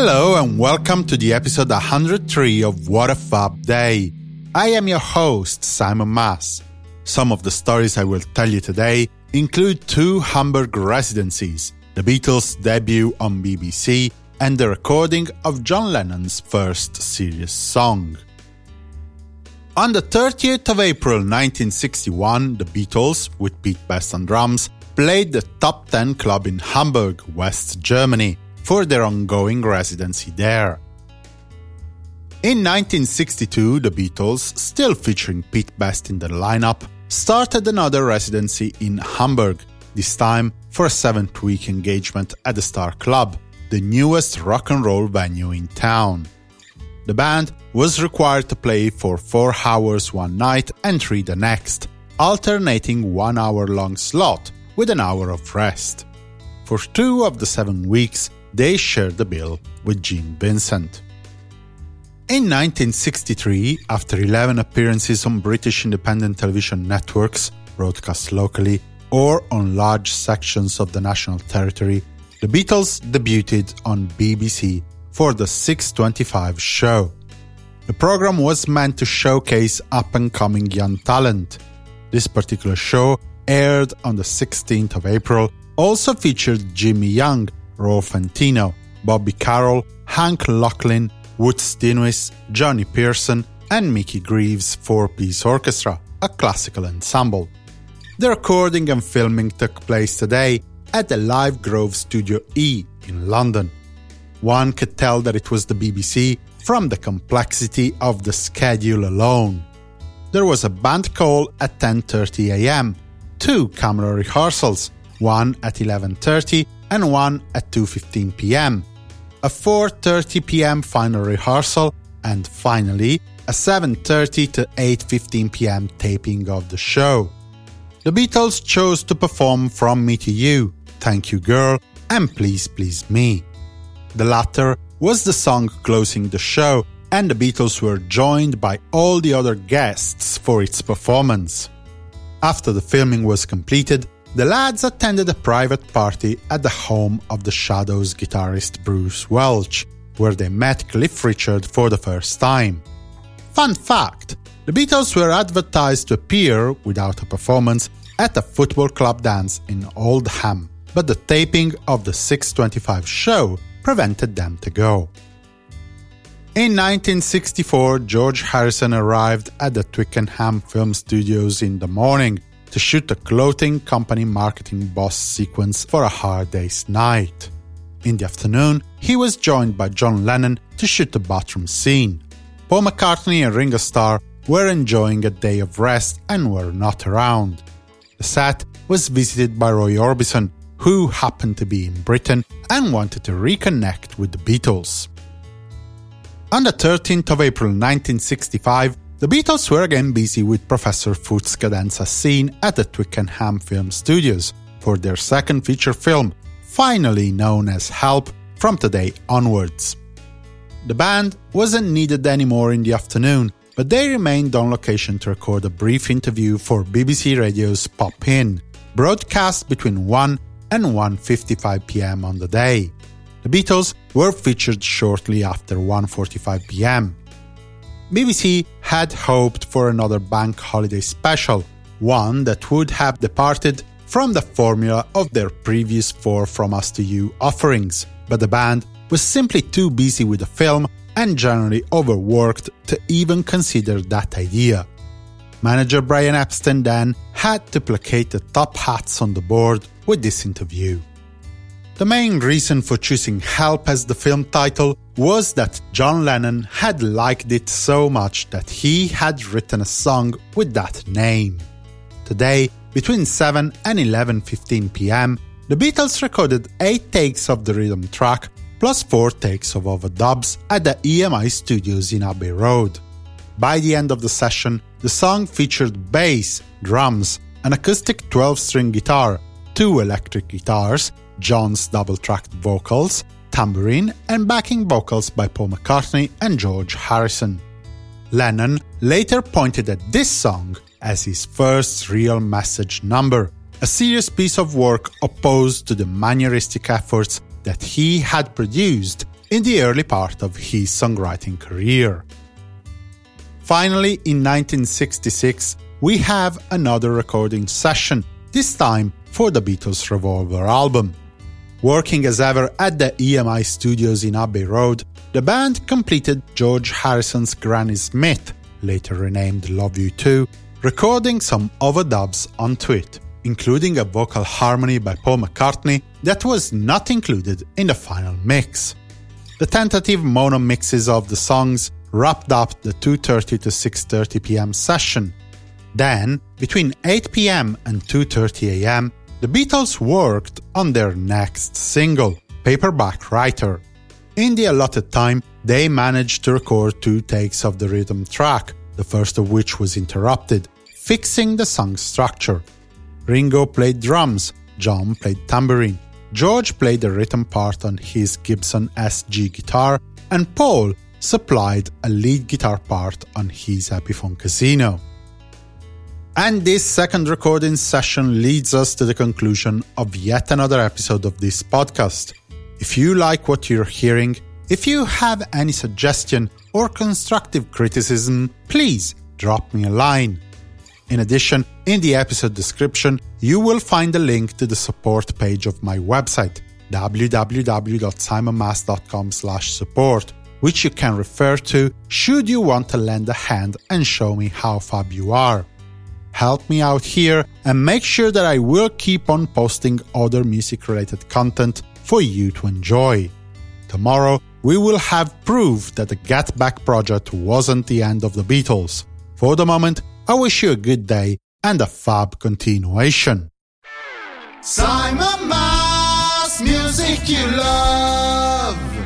Hello and welcome to the episode 103 of What a Fab Day. I am your host, Simon Mas. Some of the stories I will tell you today include two Hamburg residencies, the Beatles' debut on BBC, and the recording of John Lennon's first serious song. On the 30th of April 1961, the Beatles, with Pete Best on drums, played the Top 10 Club in Hamburg, West Germany, for their ongoing residency there. In 1962, the Beatles, still featuring Pete Best in their lineup, started another residency in Hamburg, this time for a 7th-week engagement at the Star Club, the newest rock and roll venue in town. The band was required to play for 4 hours one night and 3 the next, alternating 1 hour-long slot with an hour of rest. For 2 of the 7 weeks, they shared the bill with Gene Vincent. In 1963, after 11 appearances on British independent television networks, broadcast locally, or on large sections of the national territory, the Beatles debuted on BBC for the 6:25 show. The program was meant to showcase up-and-coming young talent. This particular show, aired on the 16th of April, also featured Jimmy Young, Rolf Fantino, Bobby Carroll, Hank Locklin, Woods Denuis, Johnny Pearson, and Mickey Greaves' 4-piece orchestra, a classical ensemble. The recording and filming took place today at the Live Grove Studio E in London. One could tell that it was the BBC from the complexity of the schedule alone. There was a band call at 10:30 a.m., 2 camera rehearsals, one at 11:30 and one at 2:15 p.m., a 4:30 p.m. final rehearsal, and finally a 7:30 to 8:15 p.m. taping of the show. The Beatles chose to perform From Me to You, Thank You Girl, and Please Please Me. The latter was the song closing the show, and the Beatles were joined by all the other guests for its performance. After the filming was completed, the lads attended a private party at the home of the Shadows guitarist Bruce Welch, where they met Cliff Richard for the first time. Fun fact: the Beatles were advertised to appear, without a performance, at a football club dance in Oldham, but the taping of the 6:25 show prevented them to go. In 1964, George Harrison arrived at the Twickenham Film Studios in the morning to shoot a clothing company marketing boss sequence for A Hard Day's Night. In the afternoon, he was joined by John Lennon to shoot the bathroom scene. Paul McCartney and Ringo Starr were enjoying a day of rest and were not around. The set was visited by Roy Orbison, who happened to be in Britain and wanted to reconnect with the Beatles. On the 13th of April 1965, the Beatles were again busy with Professor Foots' cadenza scene at the Twickenham Film Studios for their second feature film, finally known as Help, from today onwards. The band wasn't needed anymore in the afternoon, but they remained on location to record a brief interview for BBC Radio's Pop In, broadcast between 1 and 1:55 p.m. on the day. The Beatles were featured shortly after 1:45 p.m. BBC had hoped for another bank holiday special, one that would have departed from the formula of their previous 4 From Us to You offerings, but the band was simply too busy with the film and generally overworked to even consider that idea. Manager Brian Epstein then had to placate the top hats on the board with this interview. The main reason for choosing Help as the film title was that John Lennon had liked it so much that he had written a song with that name. Today, between 7 and 11:15 p.m., the Beatles recorded 8 takes of the rhythm track plus 4 takes of overdubs at the EMI studios in Abbey Road. By the end of the session, the song featured bass, drums, an acoustic 12-string guitar, 2 electric guitars, John's double-tracked vocals, tambourine, and backing vocals by Paul McCartney and George Harrison. Lennon later pointed at this song as his first real message number, a serious piece of work opposed to the manneristic efforts that he had produced in the early part of his songwriting career. Finally, in 1966, we have another recording session, this time for the Beatles' Revolver album. Working as ever at the EMI studios in Abbey Road, the band completed George Harrison's Granny Smith, later renamed Love You Too, recording some overdubs onto it, including a vocal harmony by Paul McCartney that was not included in the final mix. The tentative mono mixes of the songs wrapped up the 2:30 to 6:30 p.m. session. Then, between 8 p.m. and 2:30 a.m., the Beatles worked on their next single, Paperback Writer. In the allotted time, they managed to record 2 takes of the rhythm track, the first of which was interrupted, fixing the song's structure. Ringo played drums, John played tambourine, George played the rhythm part on his Gibson SG guitar, and Paul supplied a lead guitar part on his Epiphone Casino. And this second recording session leads us to the conclusion of yet another episode of this podcast. If you like what you're hearing, if you have any suggestion or constructive criticism, please drop me a line. In addition, in the episode description, you will find a link to the support page of my website, www.simonmas.com/support, which you can refer to should you want to lend a hand and show me how fab you are. Help me out here and make sure that I will keep on posting other music-related content for you to enjoy. Tomorrow, we will have proof that the Get Back project wasn't the end of the Beatles. For the moment, I wish you a good day and a fab continuation. Simon Mas, music you love.